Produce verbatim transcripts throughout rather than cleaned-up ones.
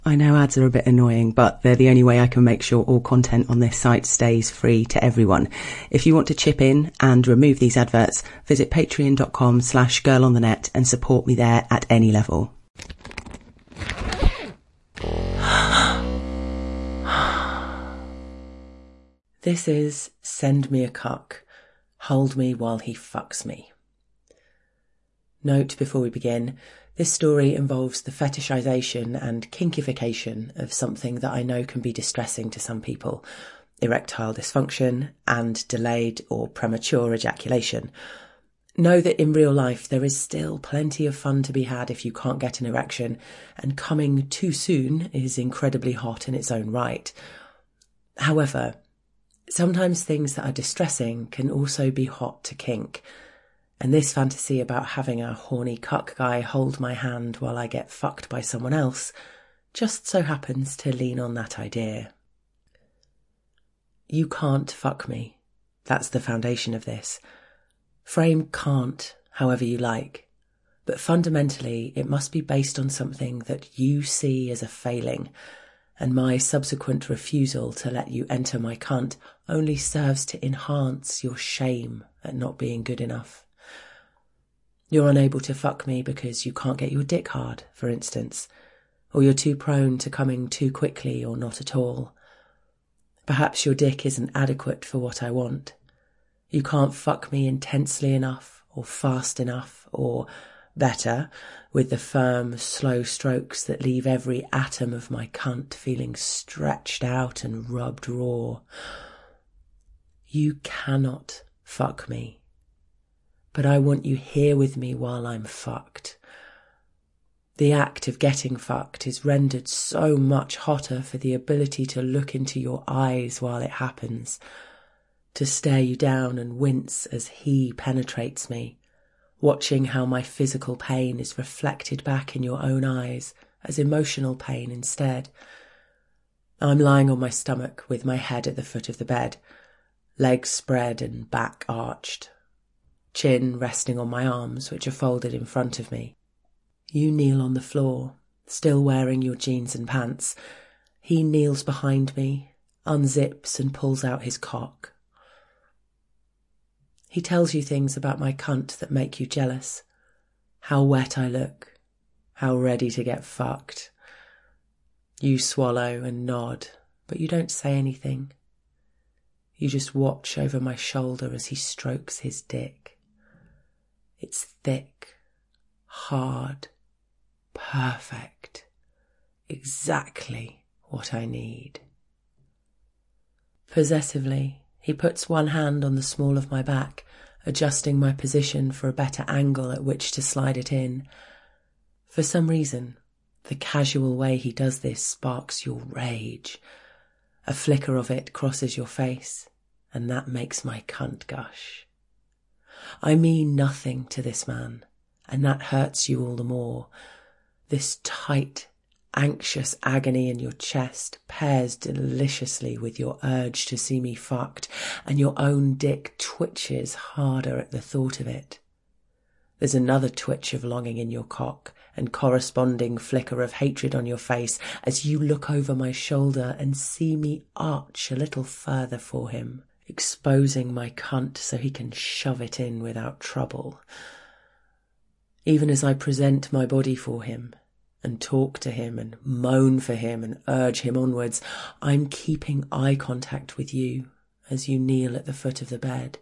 I know ads are a bit annoying, but they're the only way I can make sure all content on this site stays free to everyone. If you want to chip in and remove these adverts, visit patreon.com slash girlonthenet and support me there at any level. This is Send Me a Cuck, Hold Me While He Fucks Me. Note before we begin, this story involves the fetishization and kinkification of something that I know can be distressing to some people: erectile dysfunction and delayed or premature ejaculation. Know that in real life there is still plenty of fun to be had if you can't get an erection, and coming too soon is incredibly hot in its own right. However, sometimes things that are distressing can also be hot to kink. And this fantasy about having a horny cuck guy hold my hand while I get fucked by someone else just so happens to lean on that idea. You can't fuck me. That's the foundation of this. Frame can't, however you like. But fundamentally, it must be based on something that you see as a failing, and my subsequent refusal to let you enter my cunt only serves to enhance your shame at not being good enough. You're unable to fuck me because you can't get your dick hard, for instance, or you're too prone to coming too quickly or not at all. Perhaps your dick isn't adequate for what I want. You can't fuck me intensely enough or fast enough or, better, with the firm, slow strokes that leave every atom of my cunt feeling stretched out and rubbed raw. You cannot fuck me. But I want you here with me while I'm fucked. The act of getting fucked is rendered so much hotter for the ability to look into your eyes while it happens, to stare you down and wince as he penetrates me, watching how my physical pain is reflected back in your own eyes as emotional pain instead. I'm lying on my stomach with my head at the foot of the bed, legs spread and back arched, chin resting on my arms, which are folded in front of me. You kneel on the floor, still wearing your jeans and pants. He kneels behind me, unzips and pulls out his cock. He tells you things about my cunt that make you jealous. How wet I look, how ready to get fucked. You swallow and nod, but you don't say anything. You just watch over my shoulder as he strokes his dick. It's thick, hard, perfect, exactly what I need. Possessively, he puts one hand on the small of my back, adjusting my position for a better angle at which to slide it in. For some reason, the casual way he does this sparks your rage. A flicker of it crosses your face, and that makes my cunt gush. I mean nothing to this man, and that hurts you all the more. This tight, anxious agony in your chest pairs deliciously with your urge to see me fucked, and your own dick twitches harder at the thought of it. There's another twitch of longing in your cock, and corresponding flicker of hatred on your face as you look over my shoulder and see me arch a little further for him, exposing my cunt so he can shove it in without trouble. Even as I present my body for him, and talk to him and moan for him and urge him onwards, I'm keeping eye contact with you as you kneel at the foot of the bed.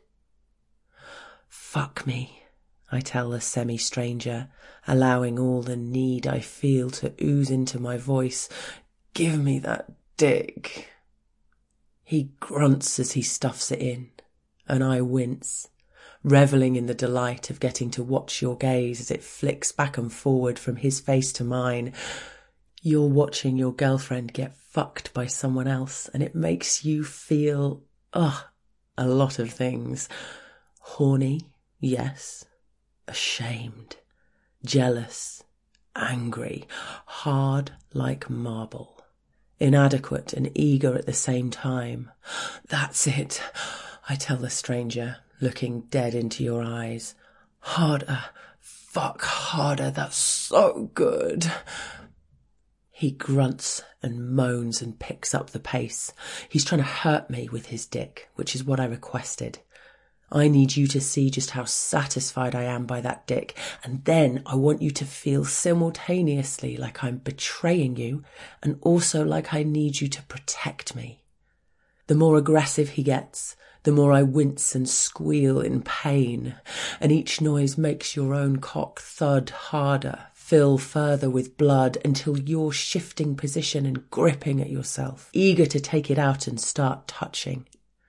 Fuck me, I tell the semi-stranger, allowing all the need I feel to ooze into my voice. Give me that dick. He grunts as he stuffs it in, and I wince, revelling in the delight of getting to watch your gaze as it flicks back and forward from his face to mine. You're watching your girlfriend get fucked by someone else, and it makes you feel, ugh, a lot of things. Horny, yes. Ashamed, jealous, angry, hard like marble. Inadequate and eager at the same time. That's it, I tell the stranger, looking dead into your eyes. Harder, fuck harder, that's so good. He grunts and moans and picks up the pace. He's trying to hurt me with his dick, which is what I requested. I need you to see just how satisfied I am by that dick, and then I want you to feel simultaneously like I'm betraying you and also like I need you to protect me. The more aggressive he gets, the more I wince and squeal in pain, and each noise makes your own cock thud harder, fill further with blood until you're shifting position and gripping at yourself, eager to take it out and start touching.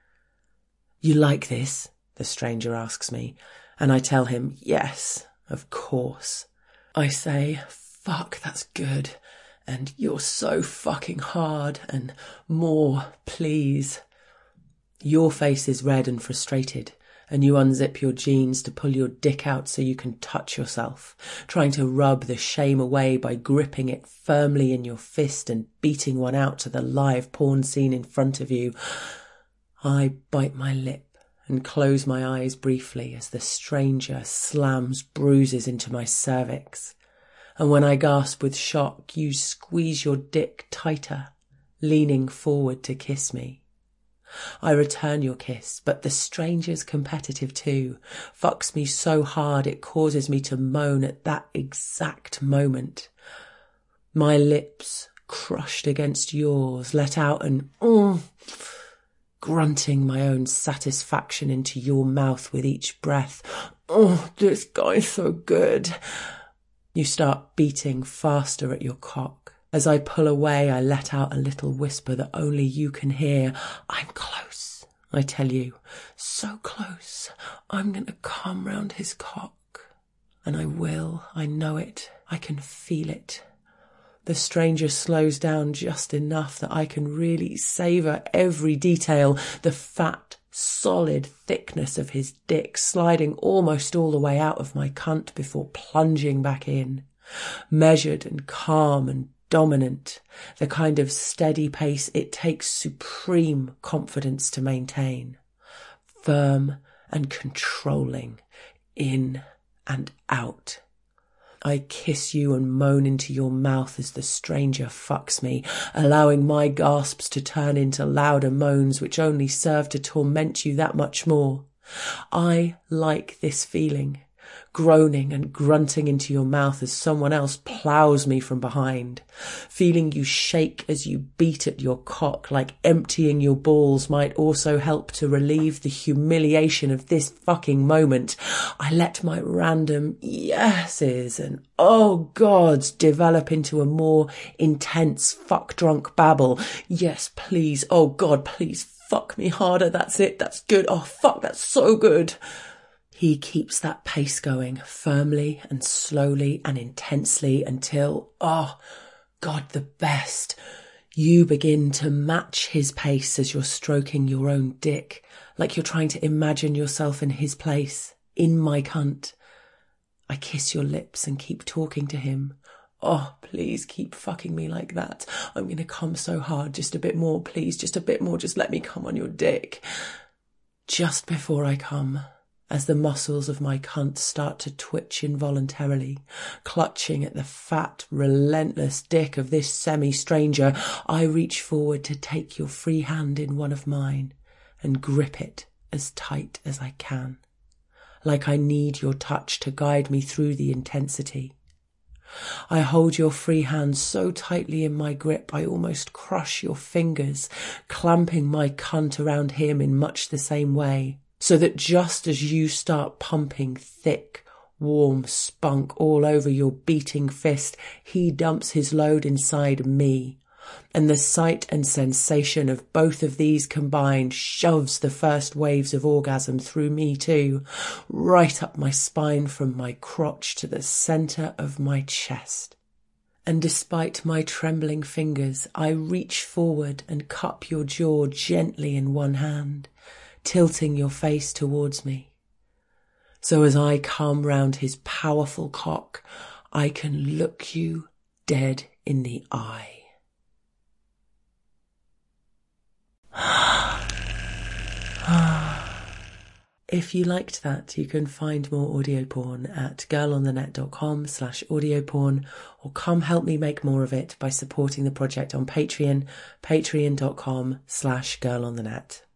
"You like this?" the stranger asks me, and I tell him, yes, of course. I say, "Fuck, that's good, and you're so fucking hard, and more, please." Your face is red and frustrated, and you unzip your jeans to pull your dick out so you can touch yourself, trying to rub the shame away by gripping it firmly in your fist and beating one out to the live porn scene in front of you. I bite my lip and close my eyes briefly as the stranger slams bruises into my cervix. And when I gasp with shock, you squeeze your dick tighter, leaning forward to kiss me. I return your kiss, but the stranger's competitive too, fucks me so hard it causes me to moan at that exact moment. My lips, crushed against yours, let out an mm, grunting my own satisfaction into your mouth with each breath. "Oh, this guy's so good." You start beating faster at your cock. As I pull away, I let out a little whisper that only you can hear. "I'm close," I tell you. "So close. I'm going to come round his cock." And I will. I know it. I can feel it. The stranger slows down just enough that I can really savour every detail. The fat, solid thickness of his dick sliding almost all the way out of my cunt before plunging back in. Measured and calm and dominant, the kind of steady pace it takes supreme confidence to maintain. Firm and controlling, in and out. I kiss you and moan into your mouth as the stranger fucks me, allowing my gasps to turn into louder moans which only serve to torment you that much more. I like this feeling, groaning and grunting into your mouth as someone else ploughs me from behind, feeling you shake as you beat at your cock like emptying your balls might also help to relieve the humiliation of this fucking moment. I let my random yeses and oh gods develop into a more intense fuck-drunk babble. "Yes, please. Oh God, please fuck me harder. That's it. That's good. Oh fuck, that's so good." He keeps that pace going firmly and slowly and intensely until, oh, God, the best. You begin to match his pace as you're stroking your own dick, like you're trying to imagine yourself in his place, in my cunt. I kiss your lips and keep talking to him. "Oh, please keep fucking me like that. I'm going to come so hard. Just a bit more, please. Just a bit more. Just let me come on your dick." Just before I come, as the muscles of my cunt start to twitch involuntarily, clutching at the fat, relentless dick of this semi-stranger, I reach forward to take your free hand in one of mine and grip it as tight as I can, like I need your touch to guide me through the intensity. I hold your free hand so tightly in my grip I almost crush your fingers, clamping my cunt around him in much the same way, so that just as you start pumping thick, warm spunk all over your beating fist, he dumps his load inside me, and the sight and sensation of both of these combined shoves the first waves of orgasm through me too, right up my spine from my crotch to the centre of my chest. And despite my trembling fingers, I reach forward and cup your jaw gently in one hand, tilting your face towards me. So as I come round his powerful cock, I can look you dead in the eye. If you liked that, you can find more audio porn at girlonthenet.com slash audio porn, or come help me make more of it by supporting the project on Patreon, patreon.com slash girlonthenet.